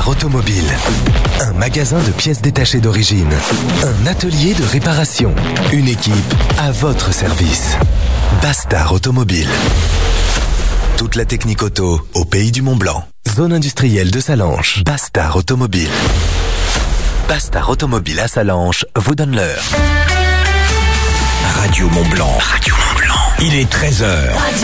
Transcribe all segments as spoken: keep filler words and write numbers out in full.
Automobile. Un magasin de pièces détachées d'origine. Un atelier de réparation. Une équipe à votre service. Bastard Automobile. Toute la technique auto au pays du Mont-Blanc. Zone industrielle de Sallanches. Bastard Automobile. Bastard Automobile à Sallanches vous donne l'heure. Radio Mont-Blanc. Radio Mont-Blanc. Il est treize heures. Radio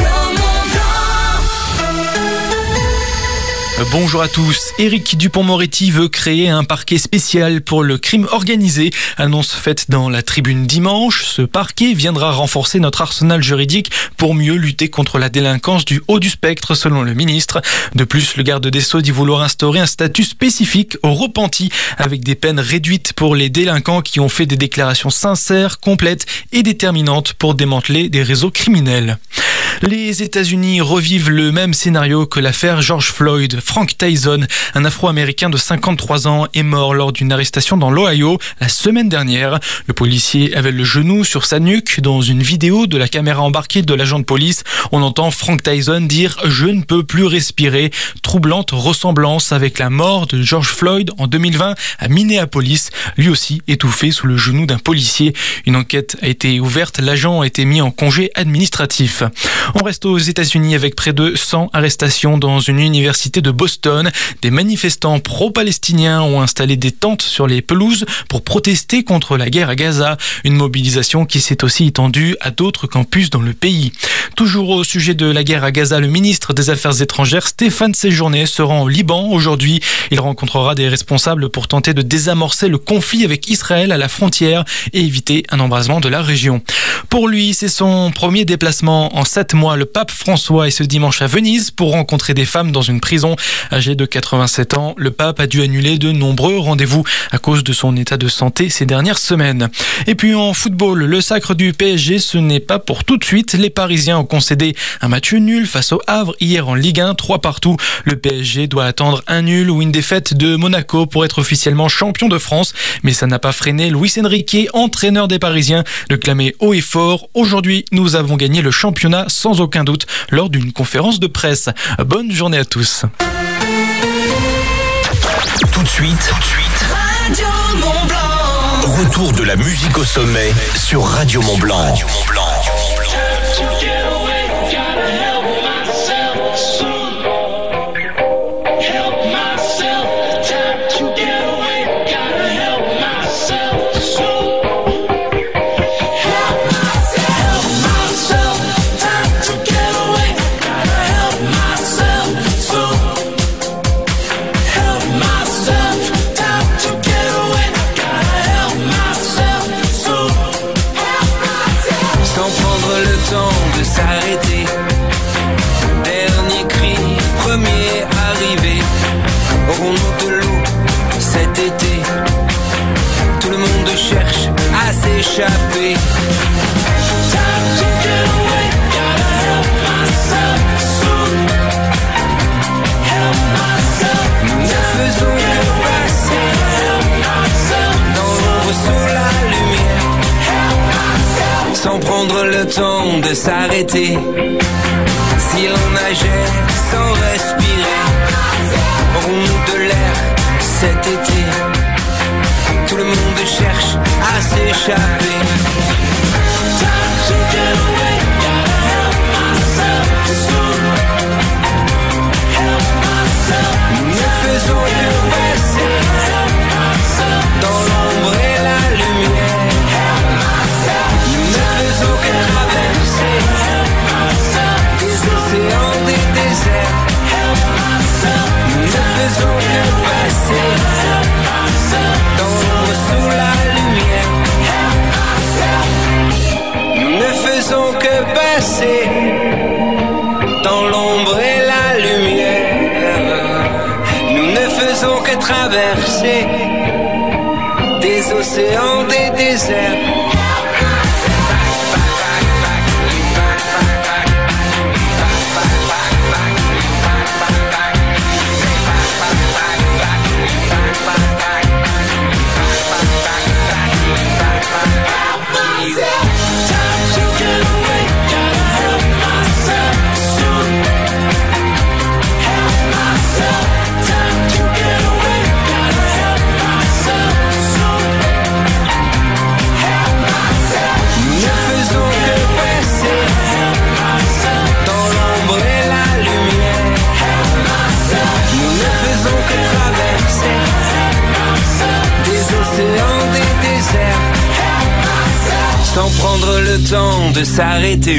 Bonjour à tous. Éric Dupond-Moretti veut créer un parquet spécial pour le crime organisé. Annonce faite dans la Tribune dimanche. Ce parquet viendra renforcer notre arsenal juridique pour mieux lutter contre la délinquance du haut du spectre, selon le ministre. De plus, le garde des Sceaux dit vouloir instaurer un statut spécifique aux repentis avec des peines réduites pour les délinquants qui ont fait des déclarations sincères, complètes et déterminantes pour démanteler des réseaux criminels. Les États-Unis revivent le même scénario que l'affaire George Floyd. Frank Tyson, un Afro-Américain de cinquante-trois ans, est mort lors d'une arrestation dans l'Ohio la semaine dernière. Le policier avait le genou sur sa nuque. Dans une vidéo de la caméra embarquée de l'agent de police, on entend Frank Tyson dire « Je ne peux plus respirer ». Troublante ressemblance avec la mort de George Floyd en deux mille vingt à Minneapolis, lui aussi étouffé sous le genou d'un policier. Une enquête a été ouverte, l'agent a été mis en congé administratif. On reste aux États-Unis avec près de cent arrestations dans une université de Boston. Des manifestants pro-palestiniens ont installé des tentes sur les pelouses pour protester contre la guerre à Gaza. Une mobilisation qui s'est aussi étendue à d'autres campus dans le pays. Toujours au sujet de la guerre à Gaza, le ministre des Affaires étrangères Stéphane Séjourné se rend au Liban aujourd'hui. Il rencontrera des responsables pour tenter de désamorcer le conflit avec Israël à la frontière et éviter un embrasement de la région. Pour lui, c'est son premier déplacement en sept mois. Le pape François est ce dimanche à Venise pour rencontrer des femmes dans une prison. Âgé de quatre-vingt-sept ans, le pape a dû annuler de nombreux rendez-vous à cause de son état de santé ces dernières semaines. Et puis en football, le sacre du P S G, ce n'est pas pour tout de suite. Les Parisiens ont concédé un match nul face au Havre hier en Ligue un, trois partout. Le P S G doit attendre un nul ou une défaite de Monaco pour être officiellement champion de France. Mais ça n'a pas freiné Luis Enrique, entraîneur des Parisiens, de clamer haut et fort. Aujourd'hui, nous avons gagné le championnat sans aucun doute lors d'une conférence de presse. Bonne journée à tous. Tout de suite, tout de suite. Radio Mont-Blanc. Retour de la musique au sommet sur Radio Mont-Blanc. Radio Mont-Blanc. Aurons-nous de l'eau cet été? Tout le monde cherche à s'échapper. Nous ne faisons que passer dans l'ombre sous la lumière, sans prendre le temps de s'arrêter. Si l'on nageait sans respirer, aurons-nous de l'air cet été? Tout le monde cherche à s'échapper. Nous ne faisons que passer dans l'ombre et la lumière. Nous ne faisons que traverser des océans, des déserts. Nous ne faisons que passer dans l'ombre sous la lumière. Nous ne faisons que passer dans l'ombre et la lumière. Nous ne faisons que traverser des océans, des déserts. Time to get away. le temps de s'arrêter.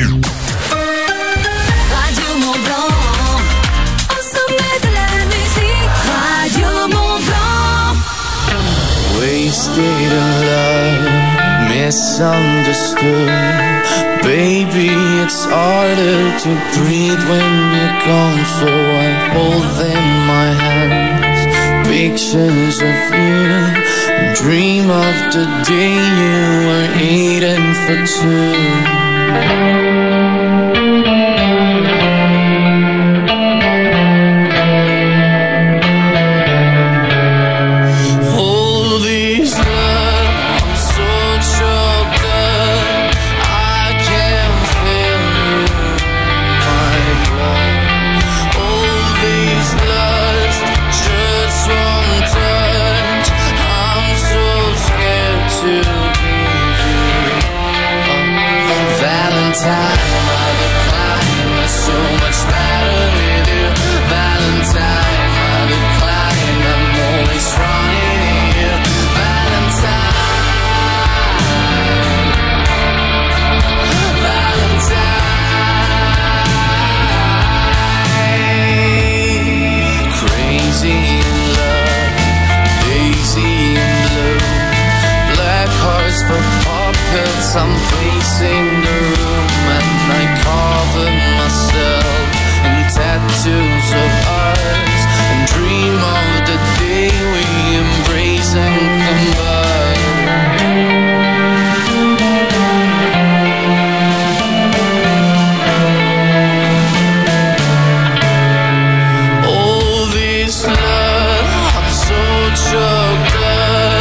Radio Mont Blanc, au sommet de la musique. Radio Mont Blanc. Wasted in love, misunderstood. Baby, it's harder to breathe when you're gone. So I hold in my hands pictures of you and dream of the day you were eating for two. I'm pacing the room and I cover myself in tattoos of us and dream of the day we embrace and combine. All this love, I'm so choked up.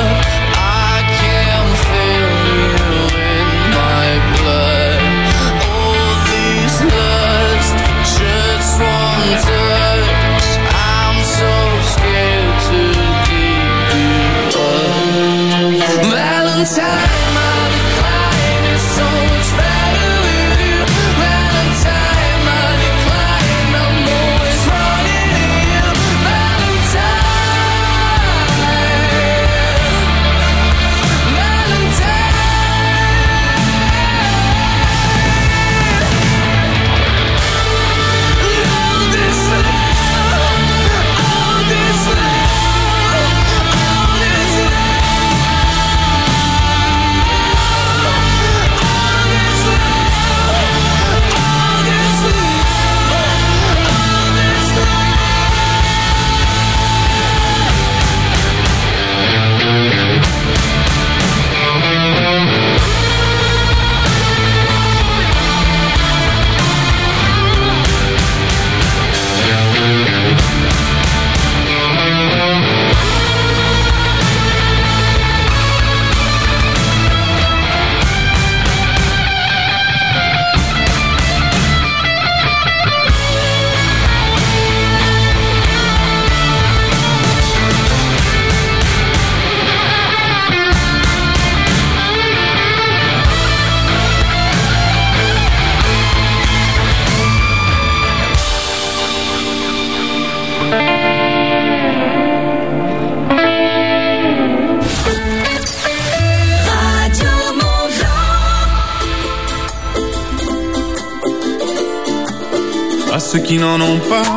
À ceux qui n'en ont pas,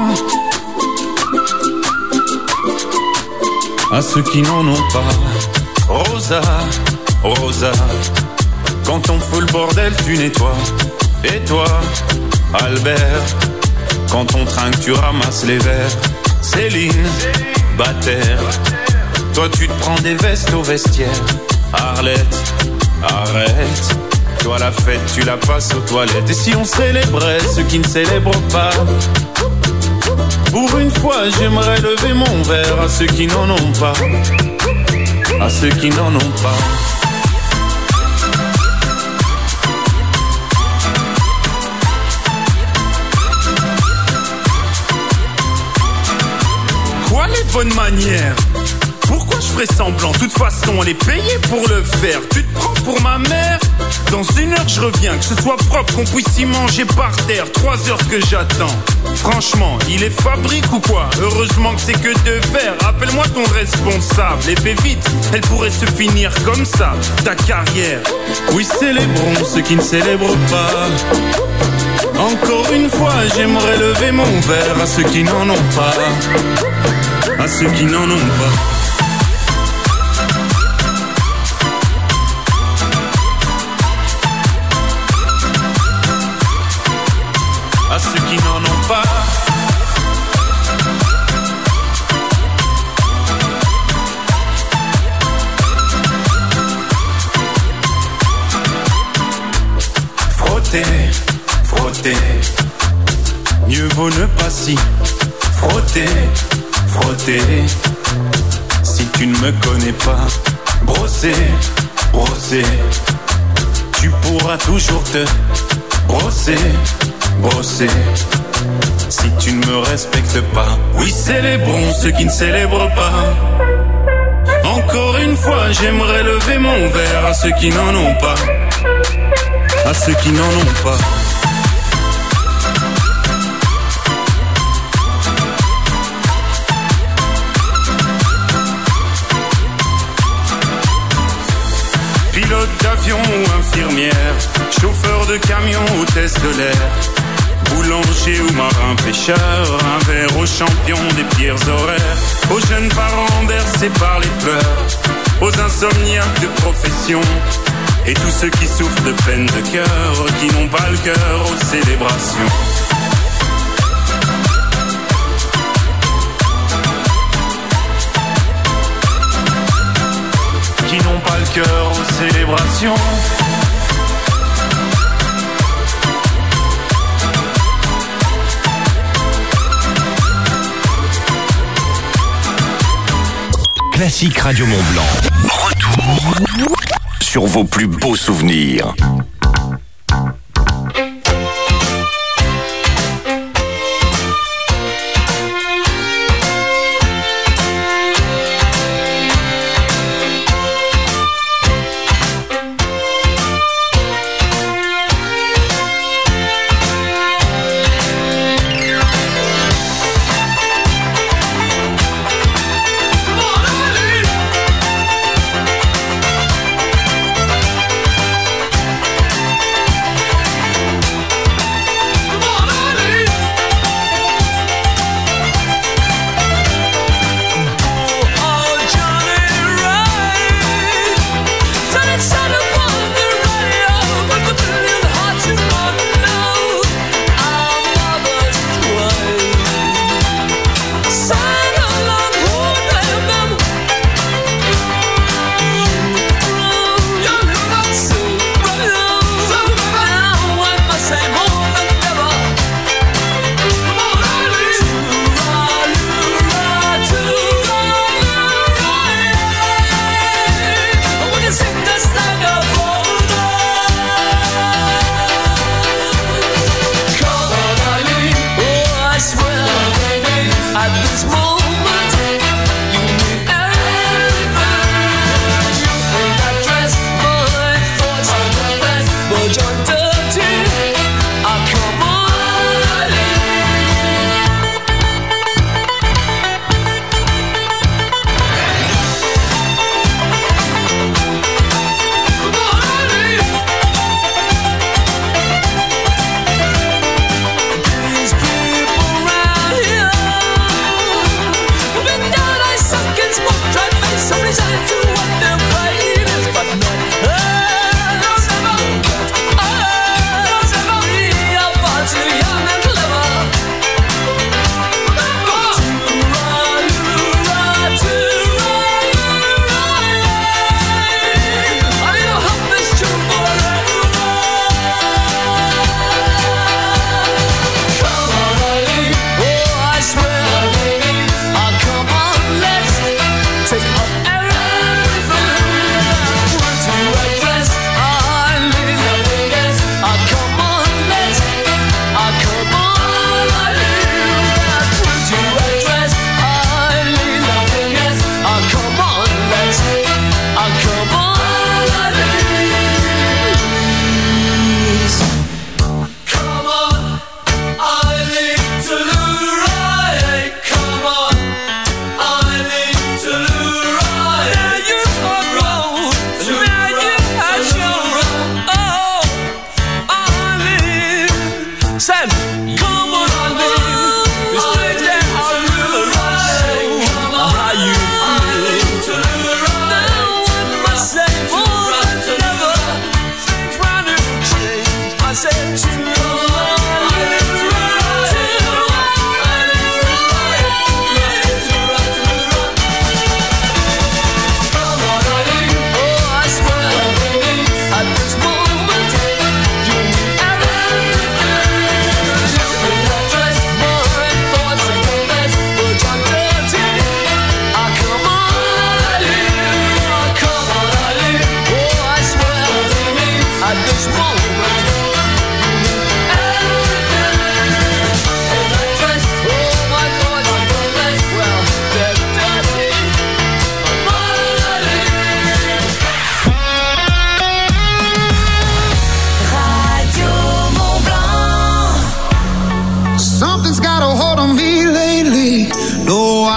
à ceux qui n'en ont pas. Rosa, Rosa, quand on fout le bordel tu nettoies. Et toi, Albert, quand on trinque tu ramasses les verres. Céline, Bataire, toi tu te prends des vestes au vestiaire. Arlette, arrête, toi la fête tu la passes aux toilettes. Et si on célébrait ceux qui ne célèbrent pas? Pour une fois j'aimerais lever mon verre à ceux qui n'en ont pas, à ceux qui n'en ont pas. Quoi les bonnes manières? Pourquoi je ferais semblant? De toute façon, elle est payée pour le faire. Tu te prends pour ma mère? Dans une heure, je reviens. Que ce soit propre, qu'on puisse y manger par terre. Trois heures que j'attends. Franchement, il est fabrique ou quoi? Heureusement que c'est que de faire. Rappelle-moi ton responsable. Et fais vite, elle pourrait se finir comme ça, ta carrière. Oui, célébrons ceux qui ne célèbrent pas. Encore une fois, j'aimerais lever mon verre à ceux qui n'en ont pas. À ceux qui n'en ont pas. À ceux qui n'en ont pas. Frotter, frotter, mieux vaut ne pas si frotter, frotter. Si tu ne me connais pas, brosser, brosser, tu pourras toujours te brosser, brosser. Si tu ne me respectes pas, oui, célébrons ceux qui ne célèbrent pas. Encore une fois, j'aimerais lever mon verre à ceux qui n'en ont pas. À ceux qui n'en ont pas. Pilote d'avion ou infirmière, chauffeur de camion, hôtesse de l'air, boulanger ou marin pêcheur, un verre aux champions des pires horaires, aux jeunes parents bercés par les pleurs, aux insomniaques de profession, et tous ceux qui souffrent de peine de cœur, qui n'ont pas le cœur aux célébrations. Qui n'ont pas le cœur aux célébrations. Classique Radio Mont Blanc. Retour sur vos plus beaux souvenirs.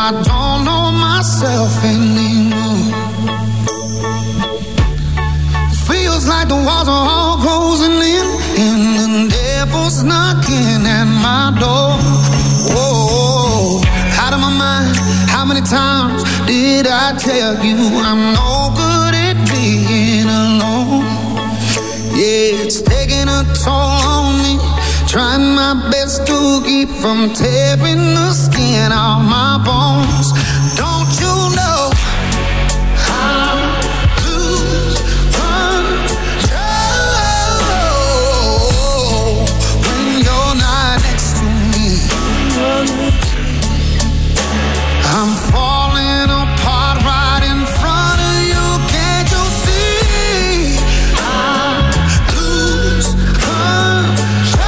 I don't know myself anymore. Feels like the walls are all closing in, and the devil's knocking at my door. Whoa, out of my mind. How many times did I tell you I'm no good at being alone? Yeah, it's taking a toll on me. Trying my best to keep from tearing the skin off my bones. Don't you know I lose control when you're not next to me? I'm falling apart right in front of you. Can't you see? I lose control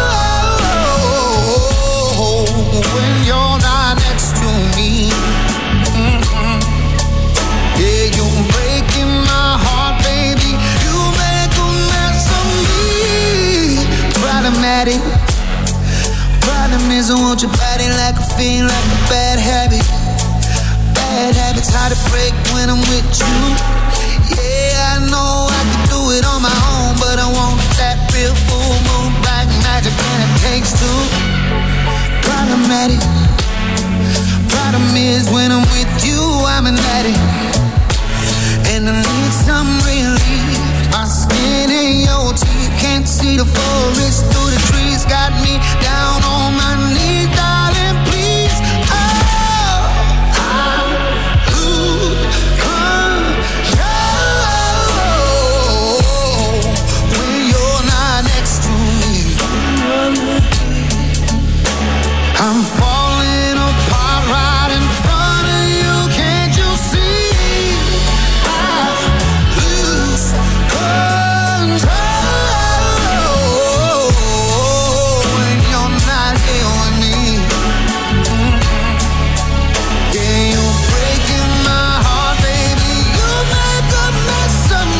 when you're not next to me. Mm-hmm. Yeah, you're breaking my heart, baby. You make a mess of me. Problematic. Problem is I want your body like a fiend, like a bad habit. Bad habits hard to break when I'm with you. Yeah, I know I can do it on my own, but I want that real full moon black magic, and it takes two. Problematic. Problem is when I'm with you, I'm an addict, and I need some relief. My skin and your teeth can't see the forest through the trees. Got me down on my knees, darling, please. Oh, I lose control when you're not next to me. I'm falling apart right in front of you. Can't you see? I lose control when you're not here with me. Mm-hmm. Yeah, you're breaking my heart, baby. You make a mess of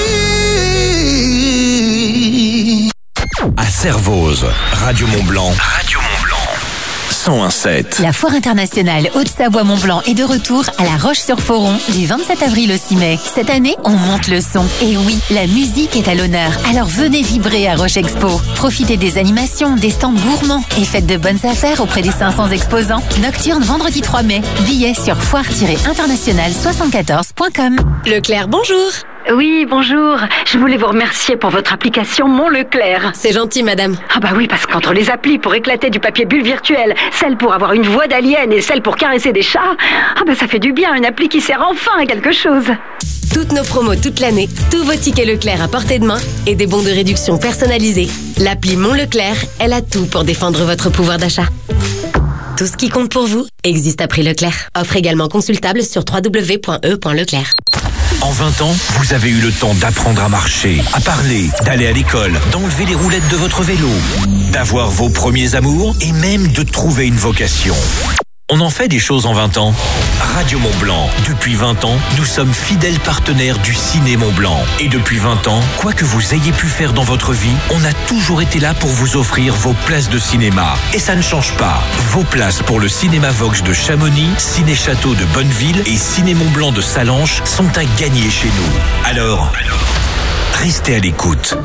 me. À Servoz, Radio Mont-Blanc. Radio Mont-Blanc. cent un sept. La Foire internationale Haute-Savoie-Mont-Blanc est de retour à La Roche-sur-Foron du vingt-sept avril au six mai. Cette année, on monte le son. Et oui, la musique est à l'honneur. Alors venez vibrer à Roche Expo. Profitez des animations, des stands gourmands et faites de bonnes affaires auprès des cinq cents exposants. Nocturne vendredi trois mai. Billets sur foire tiret international soixante-quatorze point com. Leclerc, bonjour. Oui, bonjour. Je voulais vous remercier pour votre application Mon Leclerc. C'est gentil, madame. Ah bah oui, parce qu'entre les applis pour éclater du papier bulle virtuel, celle pour avoir une voix d'alien et celle pour caresser des chats, ah bah ça fait du bien, une appli qui sert enfin à quelque chose. Toutes nos promos toute l'année, tous vos tickets Leclerc à portée de main et des bons de réduction personnalisés. L'appli Mon Leclerc, elle a tout pour défendre votre pouvoir d'achat. Tout ce qui compte pour vous existe à prix Leclerc. Offre également consultable sur w w w point e point leclerc. En vingt ans, vous avez eu le temps d'apprendre à marcher, à parler, d'aller à l'école, d'enlever les roulettes de votre vélo, d'avoir vos premiers amours et même de trouver une vocation. On en fait des choses en vingt ans. Radio Mont-Blanc. Depuis vingt ans, nous sommes fidèles partenaires du Ciné Mont-Blanc. Et depuis vingt ans, quoi que vous ayez pu faire dans votre vie, on a toujours été là pour vous offrir vos places de cinéma. Et ça ne change pas. Vos places pour le Cinéma Vox de Chamonix, Ciné Château de Bonneville et Ciné Mont-Blanc de Sallanches sont à gagner chez nous. Alors, restez à l'écoute.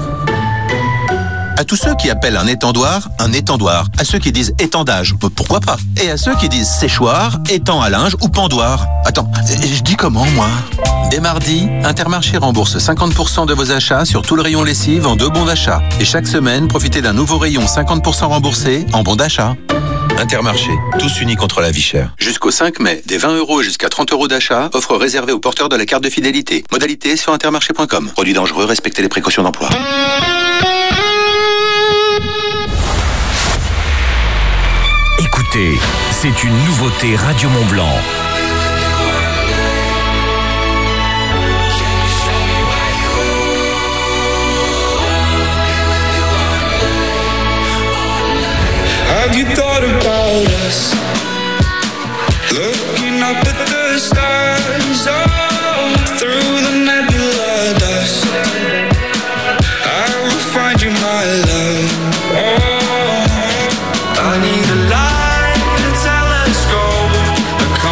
À tous ceux qui appellent un étendoir, un étendoir. À ceux qui disent étendage, pourquoi pas. Et à ceux qui disent séchoir, étang à linge ou pendoir. Attends, je dis comment, moi? Dès mardi, Intermarché rembourse cinquante pour cent de vos achats sur tout le rayon lessive en deux bons d'achat. Et chaque semaine, profitez d'un nouveau rayon cinquante pour cent remboursé en bons d'achat. Intermarché, tous unis contre la vie chère. Jusqu'au cinq mai, des vingt euros jusqu'à trente euros d'achat, offre réservée aux porteurs de la carte de fidélité. Modalité sur intermarché point com. Produit dangereux, respectez les précautions d'emploi. Écoutez, c'est une nouveauté Radio Mont-Blanc. Have you thought about us? Looking up at the stars, oh, through the nebula dust. I will find you, my love. Oh, I need a light, a telescope, a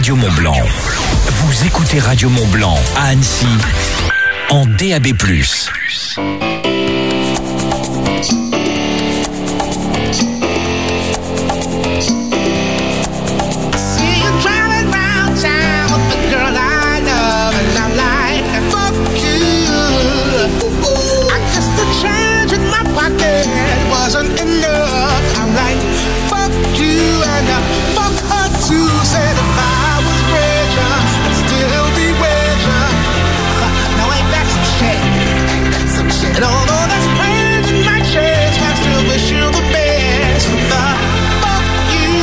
Radio Mont-Blanc. Vous écoutez Radio Mont-Blanc à Annecy en D A B plus. And although there's pain in my chest, I still wish you the best. But the fuck you.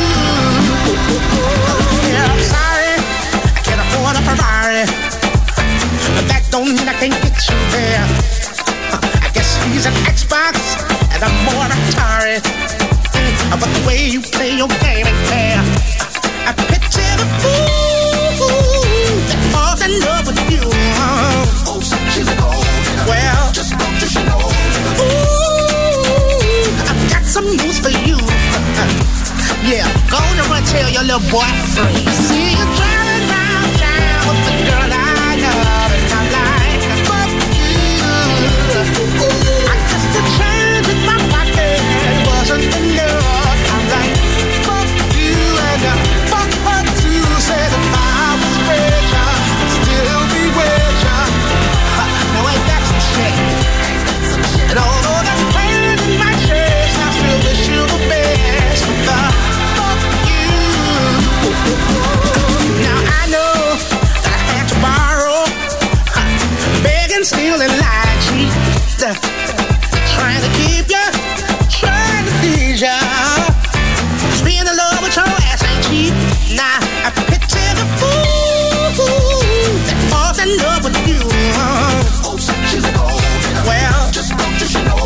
Yeah, I'm sorry, I can't afford a Ferrari, but that don't mean I can't get you there. I guess he's an Xbox and I'm more Atari. But the way you play your game ain't fair. I picture the fool that falls in love with you. Oh, she's a gold. Well, just don't you know. Ooh, I've got some news for you. Yeah, go on and run tell your little boy free. See you driving round town with the girl I love, and I'm like, fuck you. I guess the change in my pocket wasn't enough. I'm like, fuck you and uh, fuck her too. Said if I was richer, I'd still be with ya. Now ain't that some shit? And although there's pain in my chest, I still wish you the best. But the fuck you. Now I know that I had to borrow, beg and steal and lie, cheat, trying to keep ya, trying to please ya. Just being in love with your ass ain't cheap. Nah, I picture the fool that falls in love with you. Oh, she's a gold. Well, just don't you know.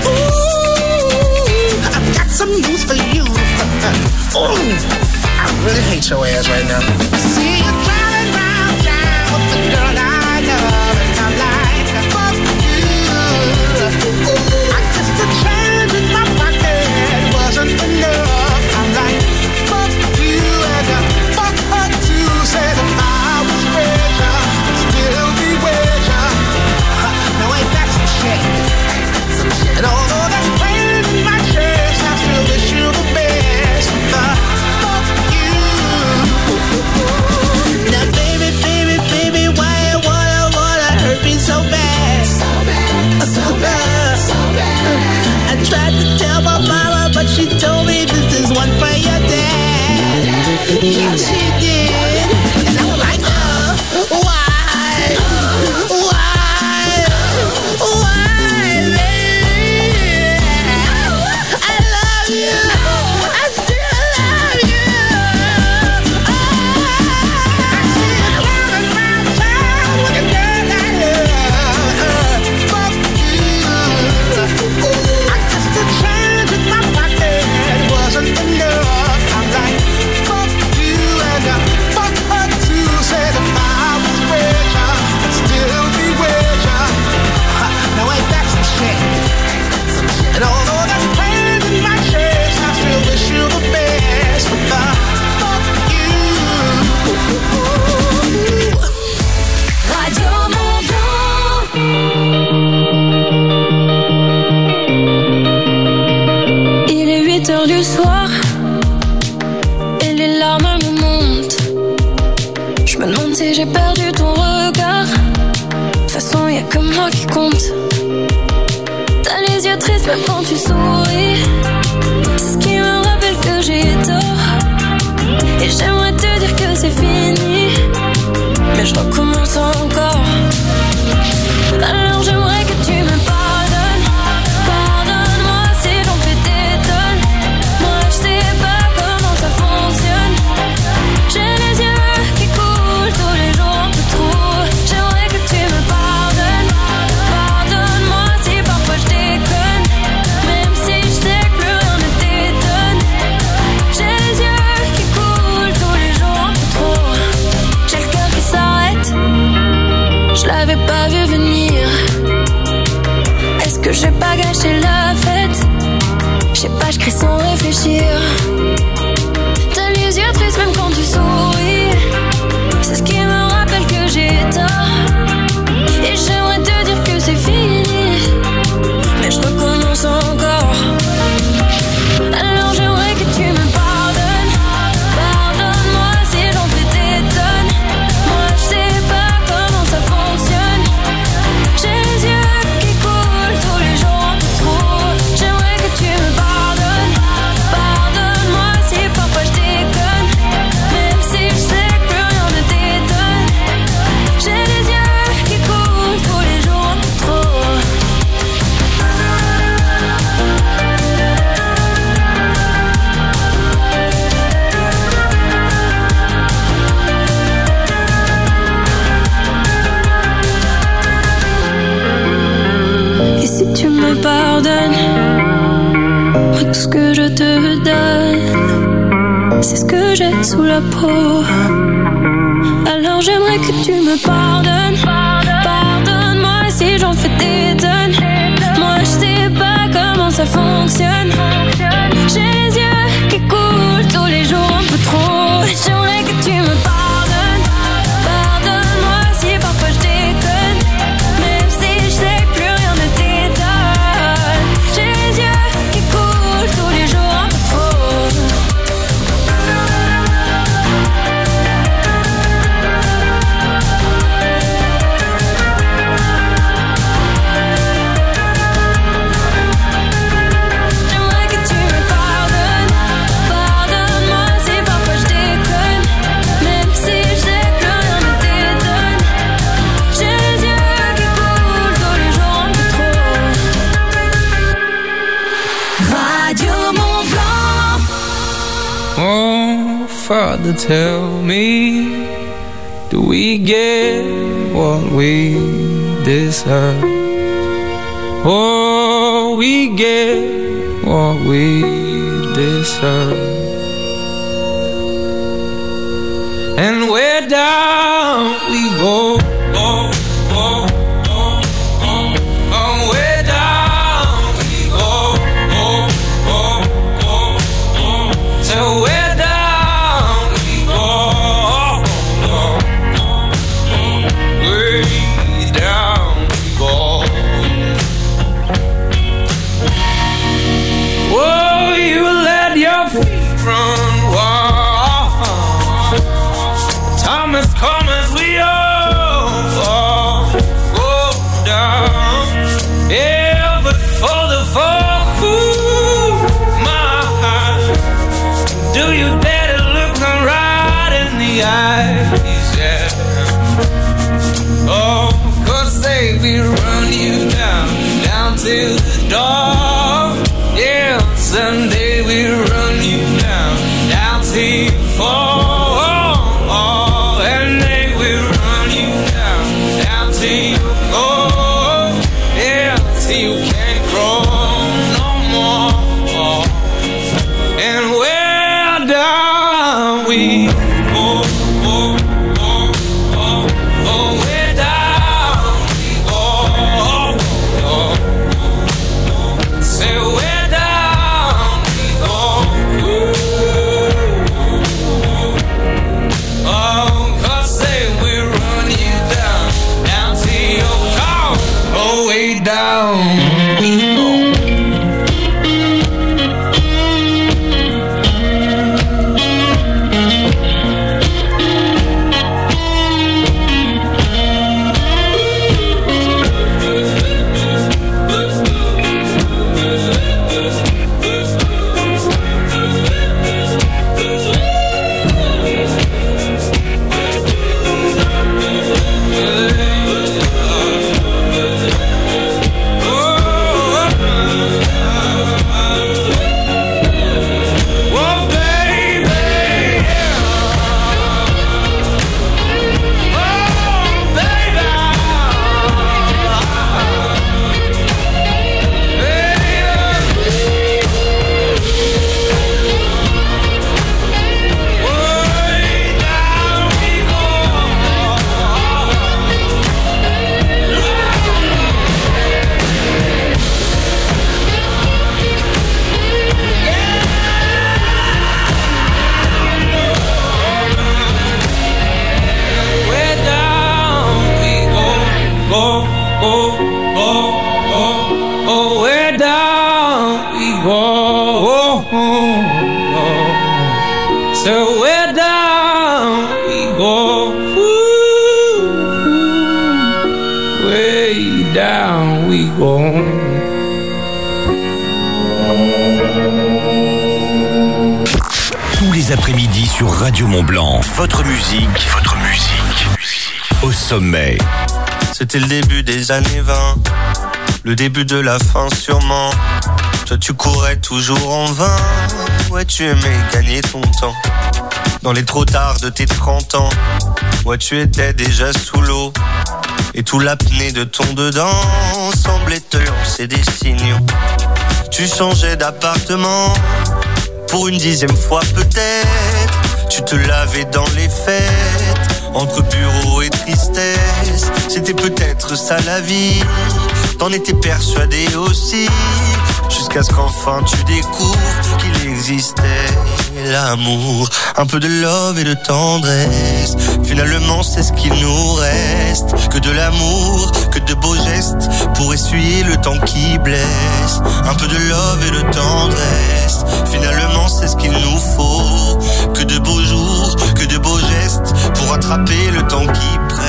Ooh, I've got some news for you. Ooh, I really hate your ass right now. See you driving round town with the girl I love, and I'm like, fuck you. I guess the change in my pocket wasn't enough. I'm like, fuck you and uh, fuck her too. Said if I was richer, I'd still be with ya. Now ain't that some shit? And although there's pain in my chest, I still wish you the best. But the fuck you. Now baby, baby, baby, why you wanna, wanna hurt me so bad? So bad, so bad, so bad. I tried to tell my mama, but she told me this is one for your dad. Yeah, she did. And I'm like, oh, why? Why? Why, baby? I love you. I still love you. Oh, I see you driving round town with a girl I love. Fuck you. I guess the change in my pocket wasn't enough. I'm like, fuck you and uh, fuck her too. Said if I was richer, I'd still be with ya. Now ain't that some shit? And although there's pain in my chest, I still wish you the best. But the fuck you. Radio Mont-Blanc. Il est huit heures du soir et les larmes me montent. Je me demande si j'ai perdu ton regard. De toute façon, y'a que moi qui compte. T'as les yeux tristes même quand tu souris. C'est ce qui me rappelle que j'ai tort. Et j'aimerais te dire que c'est fini, mais je recommence encore. Alors j'aimerais que tu me pardonnes. Pardonne-moi si j'en fais des tonnes. Moi je sais pas comment ça fonctionne. J'ai les yeux qui coulent tous les jours un peu trop. J'aimerais que tu me pardonnes. Pardonne-moi si parfois je déconne, même si je sais que plus rien ne t'étonne. J'ai les yeux qui coulent tous les jours un peu trop. J'ai le cœur qui s'arrête, je l'avais pas vu venir. pardonne. Moi, tout ce que je te donne, c'est ce que j'ai sous la peau. Alors j'aimerais que tu me pardonnes. Pardonne-moi si j'en fais des tonnes. Moi, je sais pas comment ça fonctionne. J'ai les yeux qui coulent tous les jours un peu trop. J'aimerais que tu me pardonnes. Pardonne-moi si parfois je déconne. Même si je sais que plus rien ne t'étonne. J'ai les yeux qui coulent tous les jours un peu trop. J'aimerais que tu me pardonnes. Pardonne-moi si parfois je déconne. Même si je sais que plus rien ne t'étonne. J'ai les yeux qui coulent tous les jours un peu trop. Radio Mont Blanc. Oh, Father, tell me, do we get what we deserve? Oh, we get what we deserve. And where down we go. Oh, oh, oh, oh, oh, where down we go. Oh, oh, oh, oh. So where down we go. Oh, oh, oh, way down we go. Oh, you let your feet run wild. Time has come as we all go down. Yeah, but for the fall, ooh, my, do you dare to look them right in the eyes? Yeah. Oh, 'cause they will run you down, down to the door. Yeah, someday we'll run you down, down till you fall. And they will run you down, down till you go. Yeah, till you can't crawl no more. And where down we go, oh, oh, oh, oh, where down we go, oh, oh, oh. Say where down we go, oh, 'cause they will run you down, down till your car, oh, way down we go. Oh, baby, yeah. Oh, baby. Way down we Where down we go, go, go, go, go, oh, where down we go, oh, oh, oh. So where down we go, ooh, ooh, way down we go. Tous les après-midi sur Radio Mont Blanc, votre musique, votre musique, au sommet. C'était le début des années vingt, le début de la fin sûrement. Toi tu courais toujours en vain, ouais tu aimais gagner ton temps. Dans les trop tard de tes trente ans, ouais tu étais déjà sous l'eau. Et tout l'apnée de ton dedans semblait te lancer des signaux. Tu changeais d'appartement pour une dixième fois peut-être. Tu te lavais dans les fêtes, entre bureau et tristesse. C'était peut-être ça la vie, t'en étais persuadé aussi. Jusqu'à ce qu'enfin tu découvres qu'il existait l'amour. Un peu de love et de tendresse, finalement c'est ce qu'il nous reste. Que de l'amour, que de beaux gestes pour essuyer le temps qui blesse. Un peu de love et de tendresse, finalement c'est ce qu'il nous faut. Que de beaux jours, que de beaux gestes pour attraper le temps qui presse.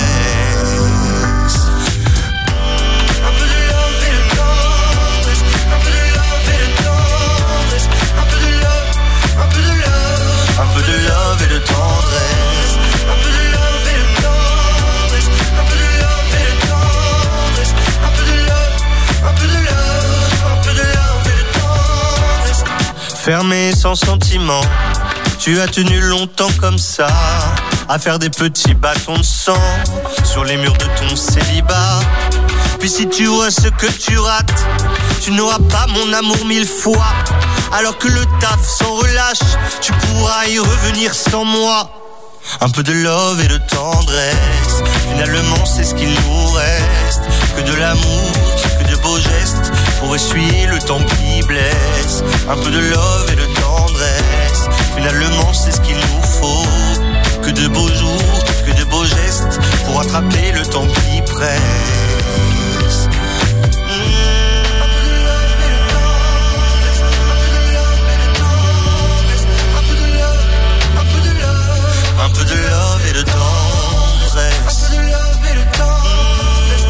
Un peu de love et de tendresse, un peu de love et de tendresse, un peu de love et de tendresse, un peu de love, un peu de love, un peu de love et de tendresse. Fermé sans sentiment, tu as tenu longtemps comme ça, à faire des petits bâtons de sang sur les murs de ton célibat. Puis si tu vois ce que tu rates, tu n'auras pas mon amour mille fois. Alors que le taf s'en relâche, tu pourras y revenir sans moi. Un peu de love et de tendresse, finalement c'est ce qu'il nous reste. Que de l'amour, que de beaux gestes pour essuyer le temps qui blesse. Un peu de love et de tendresse, finalement c'est ce qu'il nous faut. Que de beaux jours, que de beaux gestes pour attraper le temps qui presse. Un peu de love et de tendresse. Un peu de love et de tendresse.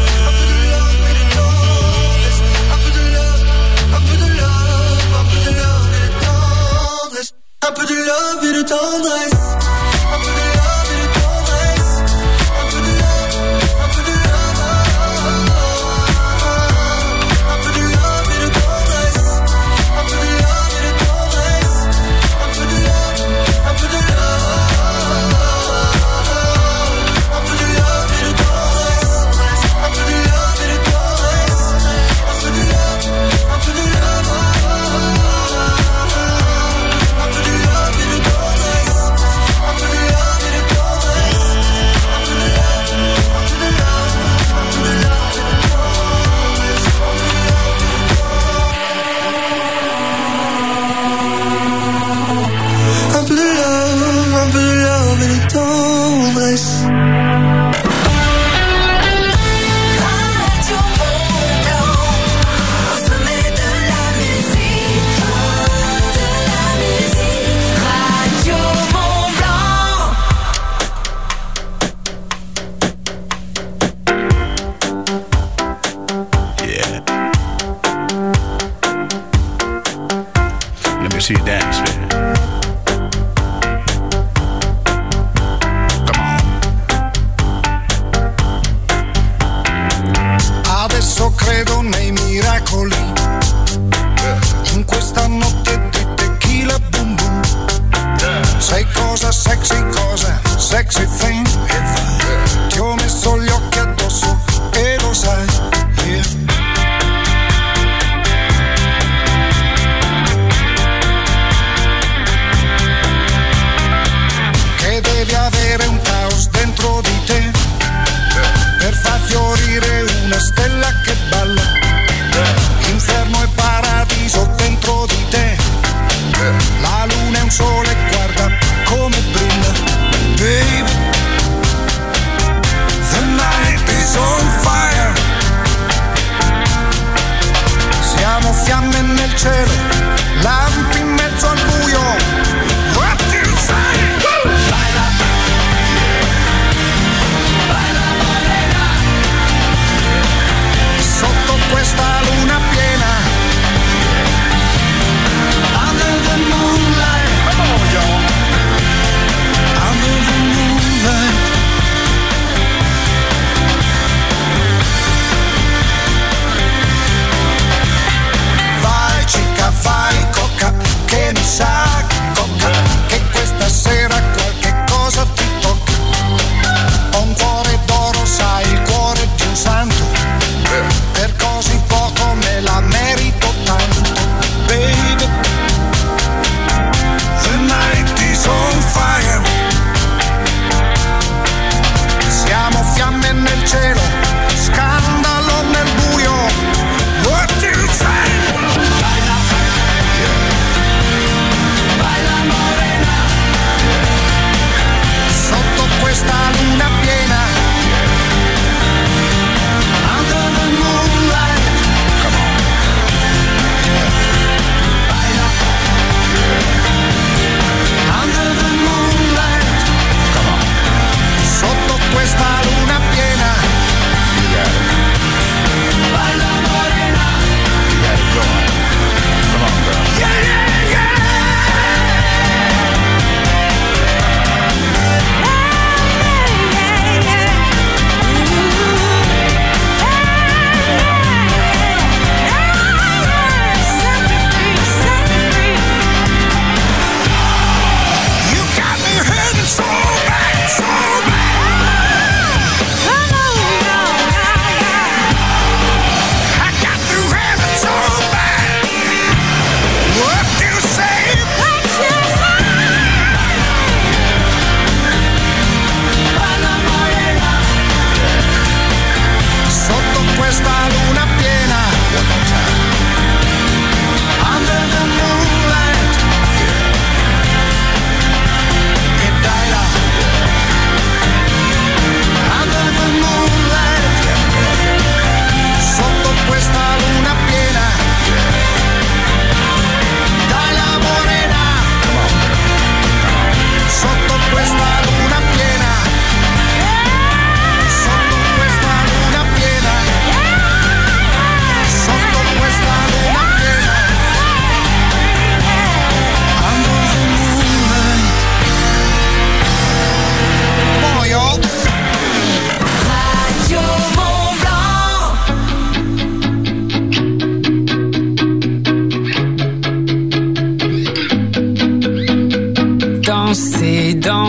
Un peu de love, un peu de love, un peu de love et de tendresse. Un peu de love et de tendresse. Un peu de love et de tendresse. Un peu de love, un peu de love. Un peu de love et de tendresse. Un peu de love et de tendresse. Un peu de love, un peu de love. See you dance, man. Come on. Adesso credo nei miracoli, in questa notte di tequila boom boom. Sai cosa sexy, cosa sexy thing. Ti ho messo gli occhi addosso e lo sai, yeah.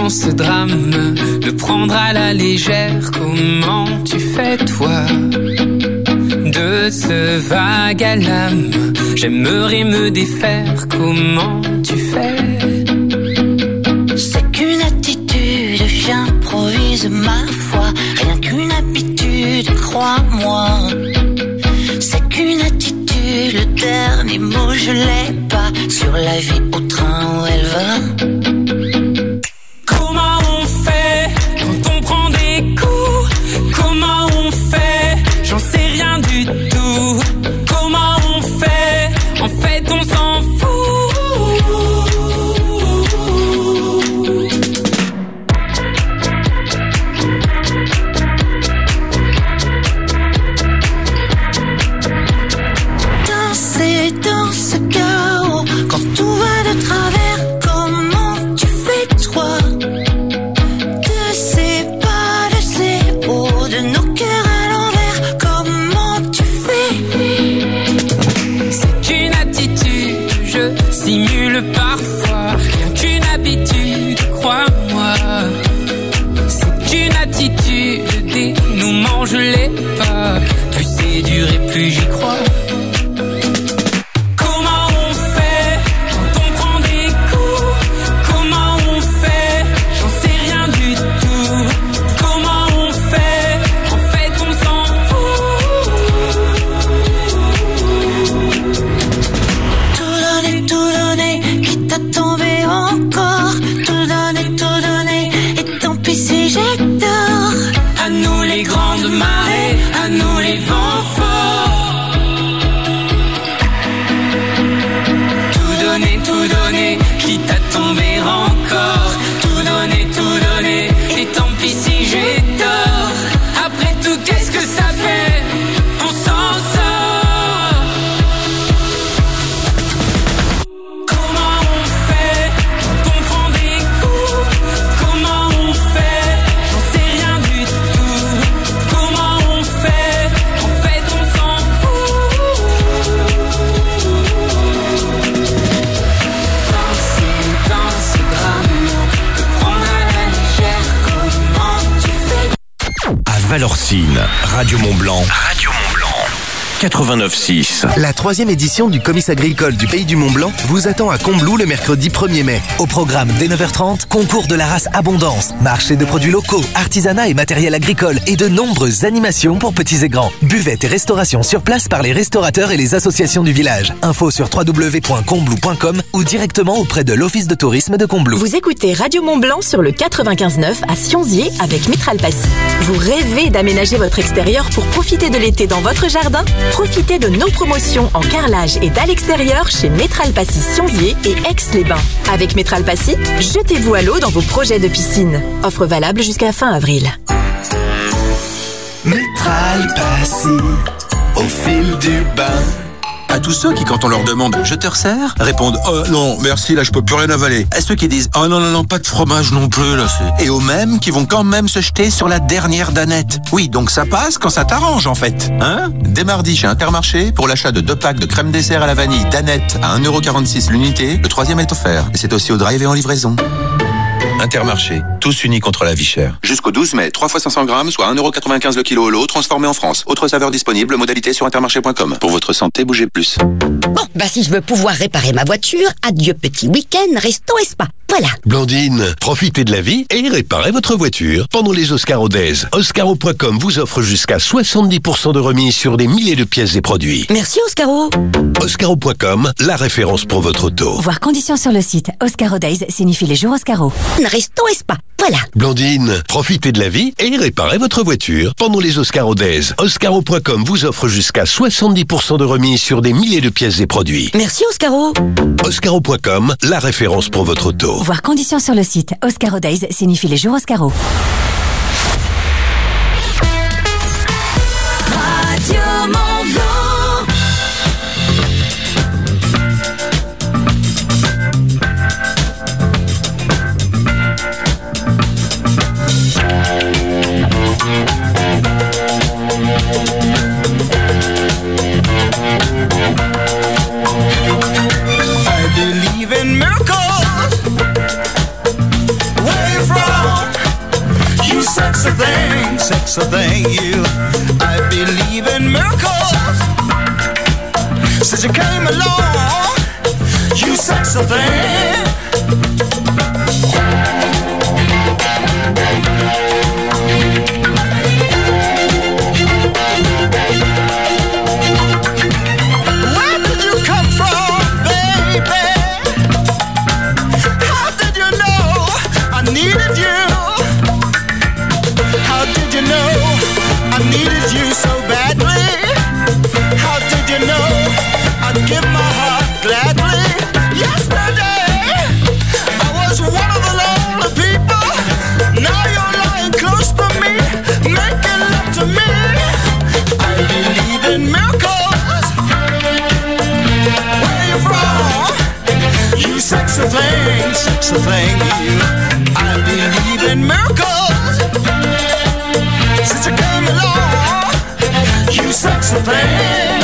ce drame, le prendre à la légère. Comment tu fais toi de ce vague à l'âme? J'aimerais me défaire. Comment tu fais? C'est qu'une attitude, j'improvise ma foi. Rien qu'une habitude, crois-moi. C'est qu'une attitude, le dernier mot je l'ai pas. Sur la vie au train où elle va. Comment on fait quand on prend des coups? Comment on fait? J'en sais rien du tout. Comment on fait? En fait on s'en fout. Danser dans ce chaos, quand tout va de travers, comment tu fais toi? De ces pas, de ces hauts, de nos cœurs à l'envers, comment tu fais? C'est qu'une attitude, je simule parfois. Rien qu'une habitude, crois-moi. C'est qu'une attitude, le dénouement je l'ai pas. Plus c'est dur et plus j'y crois. Comment on fait quand on prend des coups? Comment on fait? J'en sais rien du tout. Comment on fait? En fait on s'en fout. Tout donner, tout donner, quitte à tomber encore. Tout donner, tout donner, et tant pis si j'ai tort. À nous les grandes marées, à nous les vents forts. Tout donner, tout donner, quitte à tomber encore. Tout donner, tout donner, et tant pis si j'ai tort. Après tout, qu'est-ce que ça fait? On s'en sort. Comment on fait quand on prend des coups? Comment on fait? J'en sais rien du tout. Comment on fait? En fait on s'en fout. Danser dans ce drame, le prendre à la légère. Comment tu fais? À Valorcine, Radio Mont-Blanc. Radio Mont-Blanc. quatre-vingt-neuf six. La troisième édition du Comice agricole du Pays du Mont-Blanc vous attend à Combloux le mercredi premier mai. Au programme dès neuf heures trente, concours de la race Abondance, marché de produits locaux, artisanat et matériel agricole et de nombreuses animations pour petits et grands. Buvette et restauration sur place par les restaurateurs et les associations du village. Info sur w w w point combloux point com ou directement auprès de l'Office de tourisme de Combloux. Vous écoutez Radio Mont-Blanc sur le quatre-vingt-quinze neuf à Sionzier avec Mitral Passy. Vous rêvez d'aménager votre extérieur pour profiter de l'été dans votre jardin? Profitez de nos promotions en carrelage et dalle extérieure chez Métral Passy Sionzier et Aix-les-Bains. Avec Métral Passy, jetez-vous à l'eau dans vos projets de piscine. Offre valable jusqu'à fin avril. Métral Passy, au fil du bain. À tous ceux qui, quand on leur demande « je te resserre ?» répondent « oh non, merci, là je peux plus rien avaler ». À ceux qui disent « oh non, non, non, pas de fromage non plus, là c'est... » Et aux mêmes qui vont quand même se jeter sur la dernière danette. Oui, donc ça passe quand ça t'arrange en fait. Hein ? Dès mardi chez Intermarché, pour l'achat de deux packs de crème dessert à la vanille danette à un euro quarante-six l'unité, le troisième est offert. Et c'est aussi au drive et en livraison. Intermarché, tous unis contre la vie chère. Jusqu'au douze mai, trois fois cinq cents grammes, soit un euro quatre-vingt-quinze le kilo au lot, transformé en France. Autre saveur disponible, modalité sur intermarché point com. Pour votre santé, bougez plus. Bon, bah si je veux pouvoir réparer ma voiture, adieu petit week-end, resto et spa. Voilà. Blandine, profitez de la vie et réparez votre voiture pendant les Oscaro Days. Oscaro point com vous offre jusqu'à soixante-dix pour cent de remise sur des milliers de pièces et produits. Merci Oscaro. Oscaro point com, la référence pour votre auto. Voir conditions sur le site. Oscaro Days signifie les jours Oscaro. Resto et spa. Voilà. Blandine, profitez de la vie et réparez votre voiture pendant les Oscaro Days. Oscaro point com vous offre jusqu'à soixante-dix pour cent de remise sur des milliers de pièces et produits. Merci Oscaro. Oscaro point com, la référence pour votre auto. Voir conditions sur le site. Oscaro Days signifie les jours Oscaro. Radio Mont-Blanc. I believe in miracles. Where from sexy thing, sexy thing, you. I believe in miracles since you came along, you sexy thing. Where did you come from, baby? How did you know I needed you? How did you know I needed you so badly? How did you know I'd give my heart gladly? Yesterday I was one of the lonely people. Now you're lying close to me, making love to me. I believe in miracles. Where you from? You sexy thing, sexy thing, you. I believe in miracles since you came along, you sexy thing.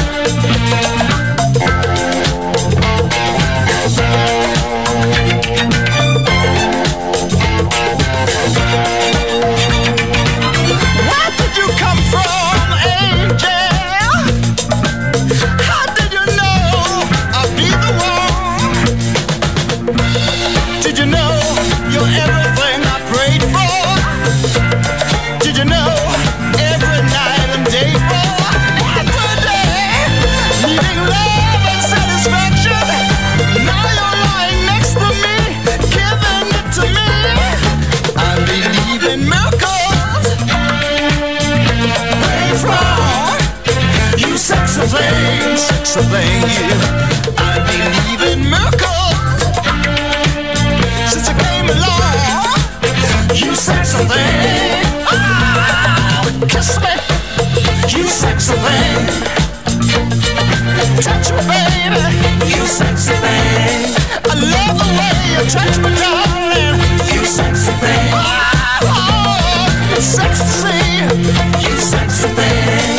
Where did you come from, angel? How did you know I'd be the one? Did you know you're everything I prayed for? Did you know every night and day for? Every day, needing love and satisfaction. Now you're lying next to me, giving it to me. I believe in miracles. Where you from? You sexy thing, sexy thing, you. I believe in miracles since you came along, you sexy thing. Oh, kiss me, you sexy thing. Touch me, baby, you sexy thing. I love the way you touch me, darling, you sexy thing. Oh, oh, it's sexy to see, you sexy thing.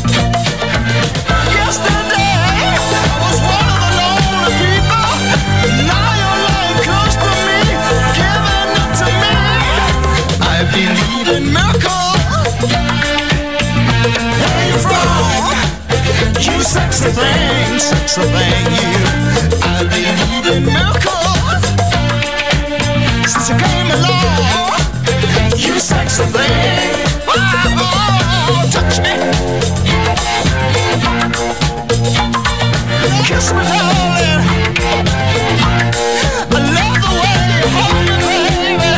Yesterday I was one of the lonely people. Now you're lying close to me, giving it to me. I believe in miracles. Where you from? You sexy thing, sexy thing, you. I believe in miracles since you came along, you sexy thing. Oh, oh, touch me, kiss me, darling. I love the way you hold me, baby.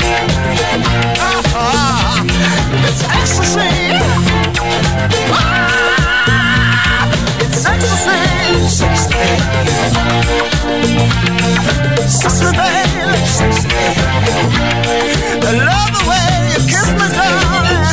Ah, it's ecstasy. Ah, it's ecstasy. Sexy baby, sexy baby. I love the way you kiss me, darling.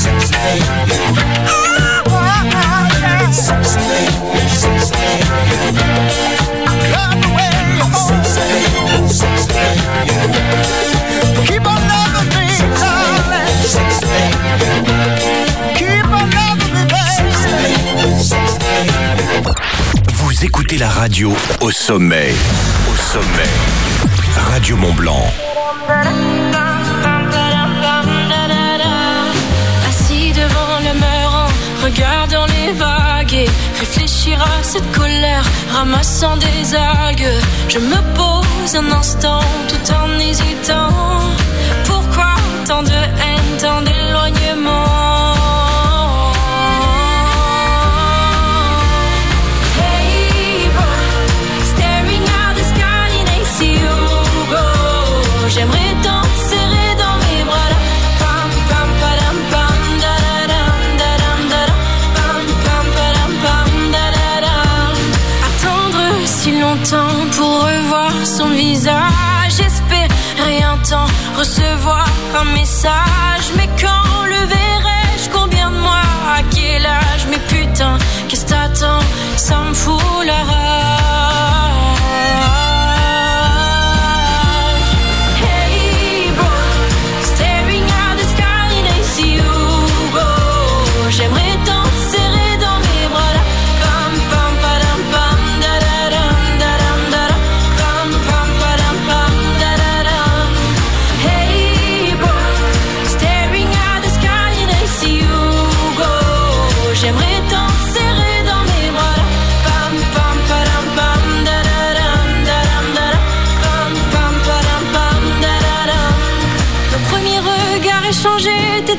Ah, ah, yeah. Sexy baby, sexy baby. Love the way you hold me, sexy baby. Keep on loving me, darling. Sexy baby. Keep on loving me, baby. Sexy baby. Vous écoutez la radio au sommet. Au sommet. Radio Mont-Blanc. Assis devant le mur en regardant les vagues et réfléchir à cette colère, ramassant des algues. Je me pose un instant tout en hésitant. Pourquoi tant de haine, tant d'éloignement? J'aimerais tant te serrer dans mes bras là. Pam pam padam pam da da dam da dam da dam. Pam pam padam pam da da dam. Attendre si longtemps pour revoir son visage, espérer un temps recevoir un message. Mais quand le verrai-je? Combien de mois? À quel âge? Mais putain, qu'est-ce que t'attends? Ça me fout la rage. J'aimerais tant te serrer dans mes bras là. Pam pam padam pam da da dam da dam da dam. Pam pam padam pam da da dam. Hey boy,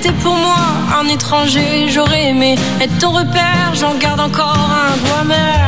été pour moi un étranger. J'aurais aimé être ton repère, j'en garde encore un goût amer.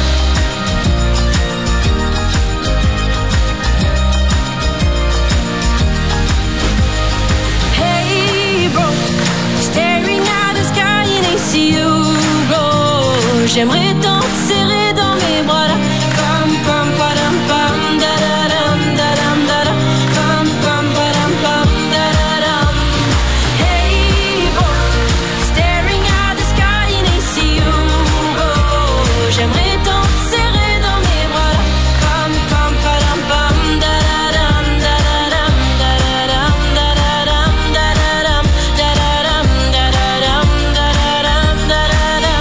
Hey bro, staring at the sky and I see you go. J'aimerais tant te serrer dans mes bras là. Pam pam padam pam da da dam da dam da da. Pam pam padam pam da da dam. Hey bro, staring at the sky and I see you go. J'aimerais tant te serrer dans mes bras là. Pam pam padam pam da da dam da da dam da da dam da da dam da da dam da da dam da da dam da da dam da da dam.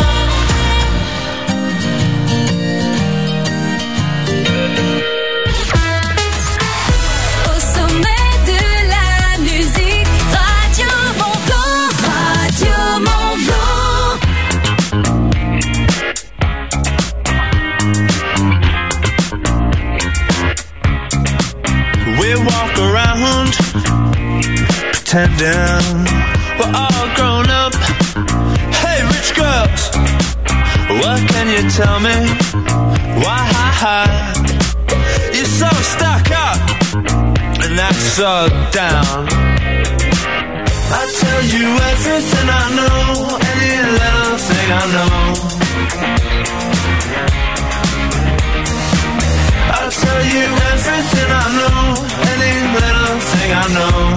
Au sommet de la musique, Radio Mont Blanc, Radio Mont Blanc. We walk around pretending we're all grown up. Hey, rich girls, what can you tell me? Why you're so stuck up and that's so down? I tell you everything I know, any little thing I know. I'll tell you everything I know, any little thing I know.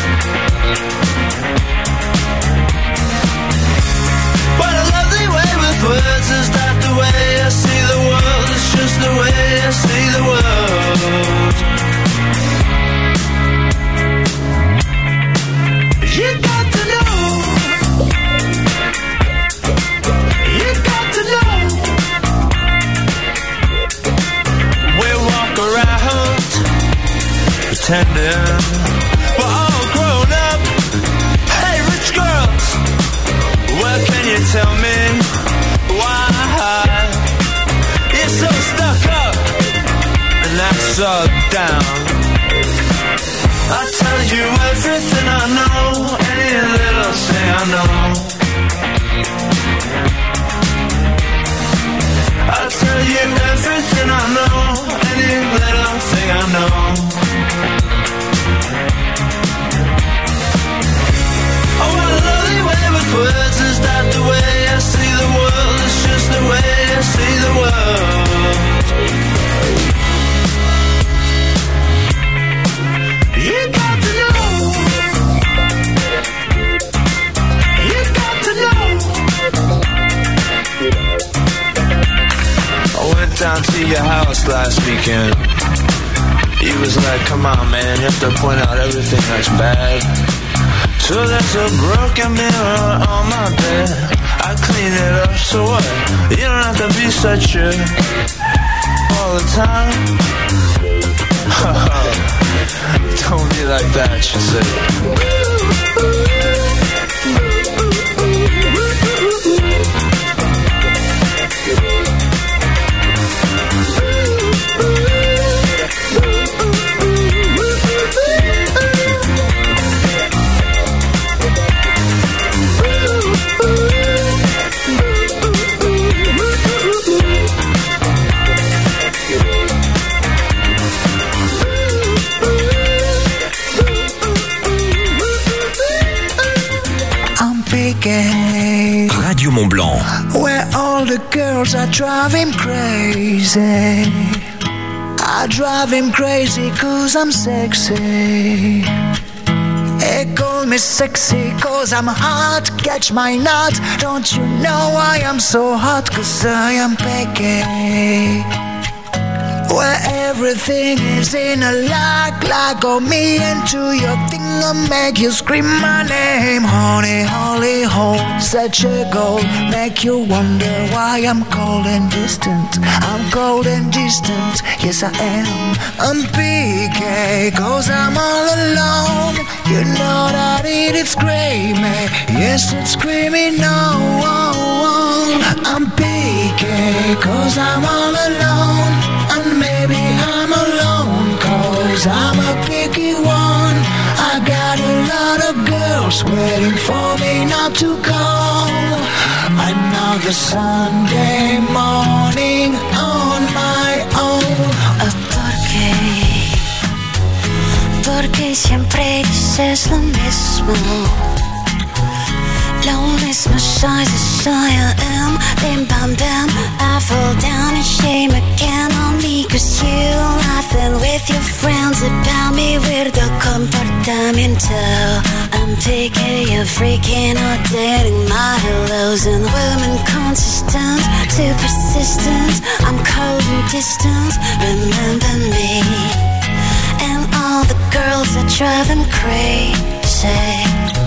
What a lovely way with words, is that the way I see the world? It's just the way I see the world. You got to know. You got to know. We walk around pretending we're all grown up. Hey, rich girls, what can you tell me? Why you're so stuck up and that's so down? I tell you everything I know, any little thing I know. I tell you everything I know, any little thing I know. Oh, what a lovely way with words, is that the way I see the world? It's just the way I see the world. You got to know. You got to know. I went down to your house last weekend. You was like, come on man, you have to point out everything that's bad. So there's a broken mirror on my bed. I clean it up, so what? You don't have to be such a all the time. Don't be like that, she said. Radio Mont Blanc. Where all the girls are driving crazy. I drive him crazy cause I'm sexy. They call me sexy cause I'm hot. Catch my nut. Don't you know I am so hot? Cause I am picky. Where everything is in a lock, lock on me into your thing and make you scream my name. Honey, holy hole, such a goal. Make you wonder why I'm cold and distant. I'm cold and distant, yes I am. I'm P K, cause I'm all alone. You know that it is screaming, yes it's screaming no. I'm P K, cause I'm all alone. And maybe I'm alone, cause I'm a picky one. I got a lot of girls house waiting for me not to go. Another Sunday morning on my own. Oh, ¿por qué? Porque siempre dices lo mismo. Lo mismo size as I am. Bim bam bam, I fall down in shame again on me. Cause you laughing with your friends about me. Weirdo comportamiento. I'm taking you freaking out, dating my hellos. And women consistent, too persistent. I'm cold and distant, remember me. And all the girls are driving crazy.